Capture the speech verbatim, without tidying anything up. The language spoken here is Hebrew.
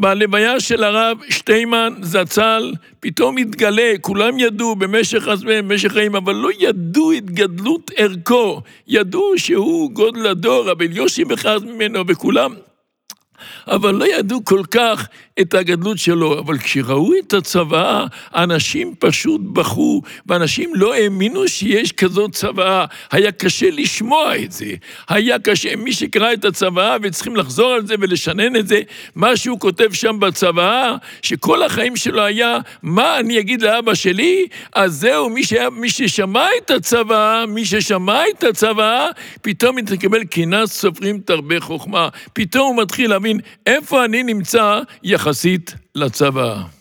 בלוויה של הרב שטיימן זצ"ל, פתאום התגלה, כולם ידעו במשך הזמן, במשך חיים, אבל לא ידעו את גדלות ערכו, ידעו שהוא גודל הדור, אבל יושי בחז ממנו וכולם, אבל לא ידעו כל כך את הגדלות שלו, אבל כשראו את הצבא, אנשים פשוט בכו, ואנשים לא האמינו שיש כזאת צבא, היה קשה לשמוע את זה, היה קשה, מי שקרא את הצבא, וצריכים לחזור על זה ולשנן את זה, מה שהוא כותב שם בצבא, שכל החיים שלו היה, מה אני אגיד לאבא שלי, אז זהו, מי, שהיה, מי ששמע את הצבא, מי ששמע את הצבא, פתאום מתקבל כינס סופרים תרבה חוכמה, פתאום הוא מתחיל להבין, איפה אני נמצא יחסית לצבא.